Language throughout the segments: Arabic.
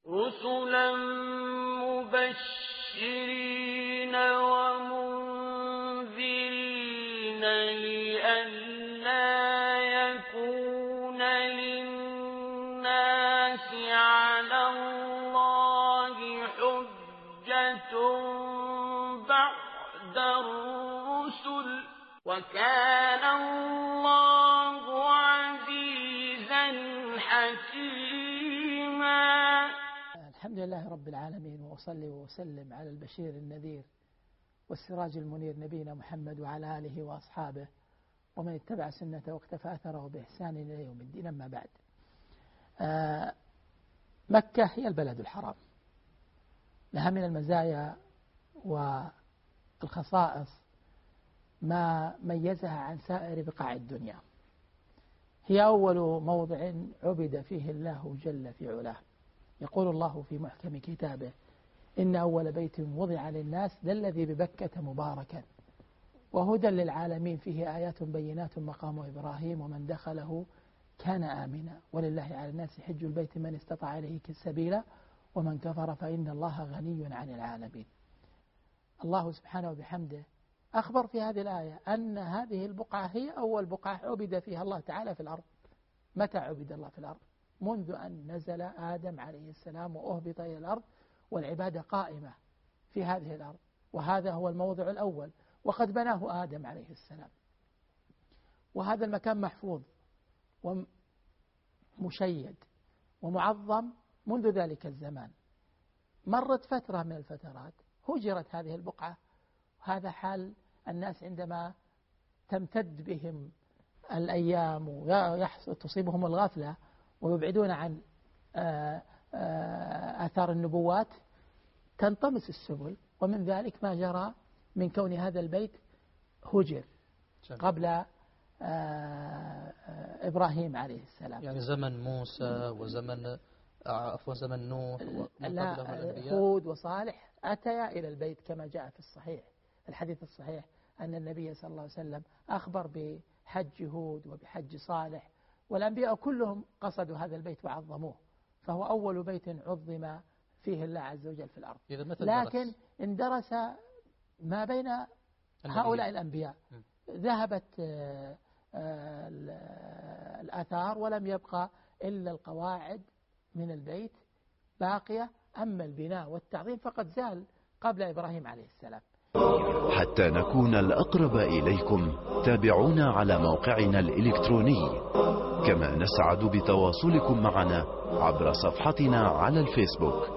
رسلا مبشرين ومنذرين لئلا يكون للناس على الله حجة بعد الرسل وكان الله عزيزا حكيما. الحمد لله رب العالمين، وأصلي وأسلم على البشير النذير والسراج المنير نبينا محمد وعلى آله وأصحابه ومن اتبع سنته واقتفى أثره بإحسان إلى يوم الدين. أما بعد، مكة هي البلد الحرام، لها من المزايا والخصائص ما ميزها عن سائر بقاع الدنيا. هي أول موضع عبد فيه الله جل في علاه. يقول الله في محكم كتابه: إن أول بيت وضع للناس للذي ببكة مباركا وهدى للعالمين فيه آيات بينات مقام إبراهيم ومن دخله كان آمنا ولله على الناس حج البيت من استطاع إليه سبيلا ومن كفر فإن الله غني عن العالمين. الله سبحانه وبحمده أخبر في هذه الآية أن هذه البقعة هي أول بقعة عبد فيها الله تعالى في الأرض. متى عبد الله في الأرض؟ منذ أن نزل آدم عليه السلام وأهبط إلى الأرض، والعبادة قائمة في هذه الأرض، وهذا هو الموضع الأول، وقد بناه آدم عليه السلام. وهذا المكان محفوظ ومشيد ومعظم منذ ذلك الزمان. مرت فترة من الفترات هجرت هذه البقعة، وهذا حال الناس عندما تمتد بهم الأيام وتصيبهم الغفلة ويبعدون عن آثار النبوات، تنطمس السبل، ومن ذلك ما جرى من كون هذا البيت هجر قبل إبراهيم عليه السلام. يعني زمن موسى وزمن زمن نوح هود وصالح أتيا إلى البيت كما جاء في الصحيح، الحديث الصحيح، أن النبي صلى الله عليه وسلم أخبر بحج هود وبحج صالح، والأنبياء كلهم قصدوا هذا البيت وعظموه، فهو أول بيت عظم فيه الله عز وجل في الأرض. لكن اندرس ما بين هؤلاء الأنبياء، ذهبت الآثار ولم يبقى إلا القواعد من البيت باقية، أما البناء والتعظيم فقد زال قبل إبراهيم عليه السلام. حتى نكون الأقرب إليكم تابعونا على موقعنا الإلكتروني، كما نسعد بتواصلكم معنا عبر صفحتنا على الفيسبوك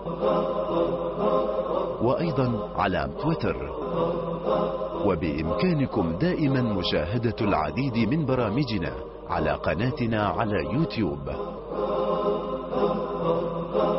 وأيضا على تويتر. وبإمكانكم دائما مشاهدة العديد من برامجنا على قناتنا على يوتيوب.